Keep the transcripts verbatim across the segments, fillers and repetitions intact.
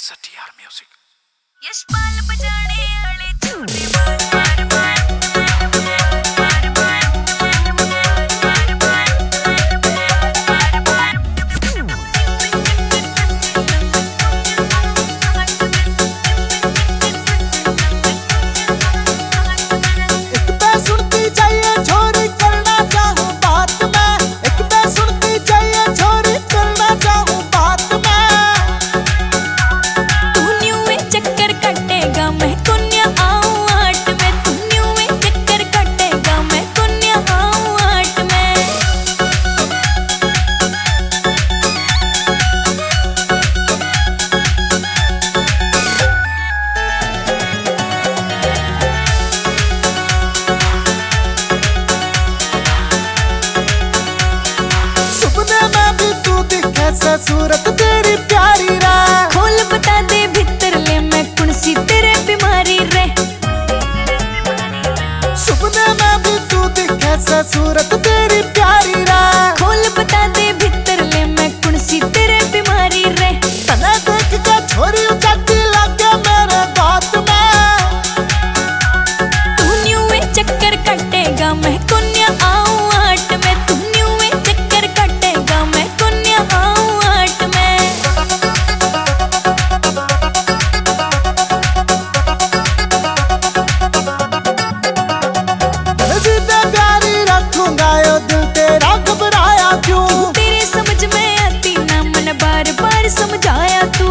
It's a T R music. Yashpal बजाने वाले छोटे बाल बार बार सूरत तेरी प्यारी रे खोल बता दे भीतर ले मैं कौन सी तेरे बीमारी रे सुपने में भी तू दिखे से सूरत तेरी प्यारी रे खोल बता दे भीतर ले मैं कौन सी तेरे बीमारी रे तने देख के छोरी उचाती लगे मेरे बात में तू न्यू में चक्कर कटेगा मैं कुन्या आऊं आट में तू न्यू में चक्कर कटेगा मैं कुन्या आऊं समझाया तू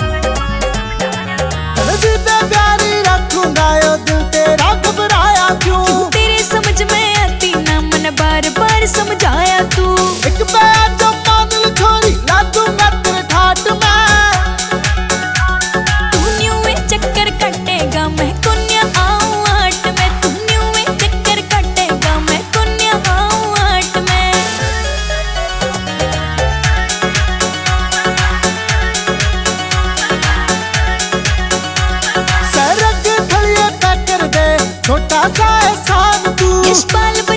प्यारी रखूंगा यो दिल तेरा घबराया क्यों तेरे समझ में आती ना मन बार बार समझाया तू एक बार जो मान ले छोरी ला दूंगा तेरे ठाट में तू न्यू में चक्कर कटेगा मैं कुन्या आऊं आट में तू न्यू में चक्कर कटेगा मैं कुन्या आऊं आट में छोटा सा एहसान तू यशपाल